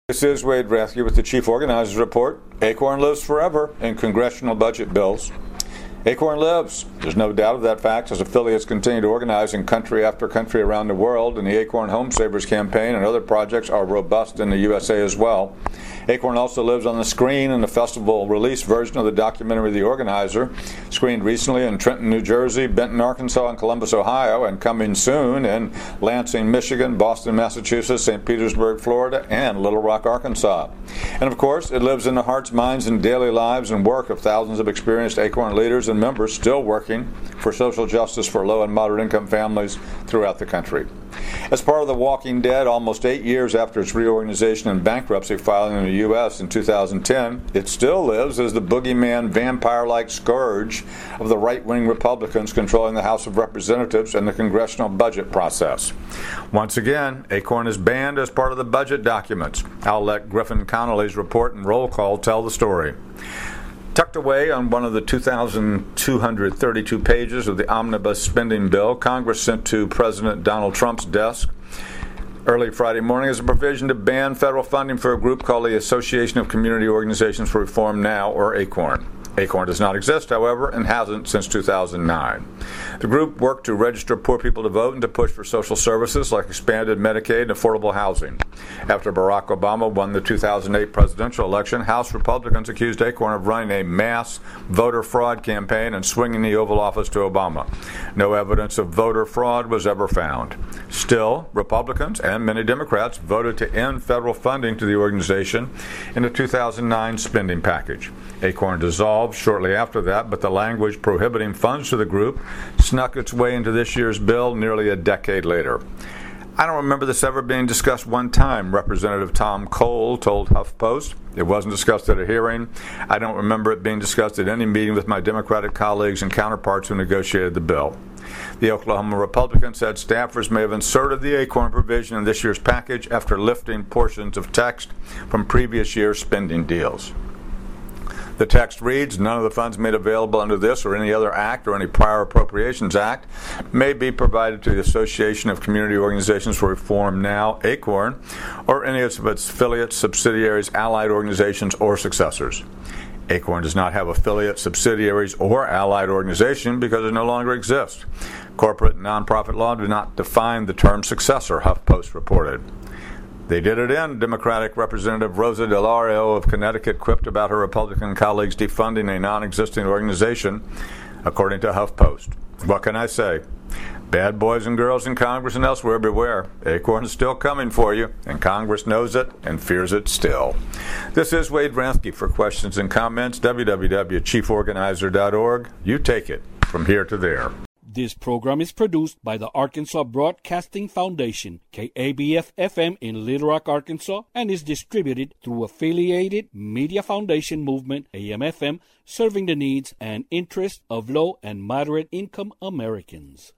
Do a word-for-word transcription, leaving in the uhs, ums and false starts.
This is Wade Rathke with the Chief Organizers Report. Acorn lives forever in congressional budget bills. Acorn lives. There's no doubt of that fact as affiliates continue to organize in country after country around the world, and the Acorn Home Savers campaign and other projects are robust in the U S A as well. Acorn also lives on the screen in the festival release version of the documentary The Organizer, screened recently in Trenton, New Jersey, Benton, Arkansas, and Columbus, Ohio, and coming soon in Lansing, Michigan, Boston, Massachusetts, Saint Petersburg, Florida, and Little Rock, Arkansas. And of course, it lives in the hearts, minds, and daily lives and work of thousands of experienced Acorn leaders and members still working for social justice for low and moderate income families throughout the country. As part of The Walking Dead, almost eight years after its reorganization and bankruptcy filing in the U S in two thousand ten, it still lives as the boogeyman vampire-like scourge of the right-wing Republicans controlling the House of Representatives and the congressional budget process. Once again, Acorn is banned as part of the budget documents. I'll let Griffin Connolly's report and roll call tell the story. Tucked away on one of the two thousand two hundred thirty-two pages of the omnibus spending bill Congress sent to President Donald Trump's desk early Friday morning is a provision to ban federal funding for a group called the Association of Community Organizations for Reform Now, or ACORN. ACORN does not exist, however, and hasn't since two thousand nine. The group worked to register poor people to vote and to push for social services like expanded Medicaid and affordable housing. After Barack Obama won the two thousand eight presidential election, House Republicans accused ACORN of running a mass voter fraud campaign and swinging the Oval Office to Obama. No evidence of voter fraud was ever found. Still, Republicans and many Democrats voted to end federal funding to the organization in the two thousand nine spending package. ACORN dissolved shortly after that, but the language prohibiting funds to the group snuck its way into this year's bill nearly a decade later. I don't remember this ever being discussed one time, Representative Tom Cole told HuffPost. It wasn't discussed at a hearing. I don't remember it being discussed at any meeting with my Democratic colleagues and counterparts who negotiated the bill. The Oklahoma Republican said staffers may have inserted the ACORN provision in this year's package after lifting portions of text from previous year's spending deals. The text reads, none of the funds made available under this or any other act or any prior appropriations act may be provided to the Association of Community Organizations for Reform Now, ACORN, or any of its affiliates, subsidiaries, allied organizations, or successors. ACORN does not have affiliates, subsidiaries, or allied organization because it no longer exists. Corporate and nonprofit law do not define the term successor, HuffPost reported. They did it in, Democratic Representative Rosa DeLario of Connecticut quipped about her Republican colleagues defunding a non-existing organization, according to HuffPost. What can I say? Bad boys and girls in Congress and elsewhere, beware. ACORN is still coming for you, and Congress knows it and fears it still. This is Wade Rathke. For questions and comments, w w w dot chief organizer dot org. You take it from here to there. This program is produced by the Arkansas Broadcasting Foundation, K A B F F M in Little Rock, Arkansas, and is distributed through Affiliated Media Foundation Movement, A M F M, serving the needs and interests of low and moderate income Americans.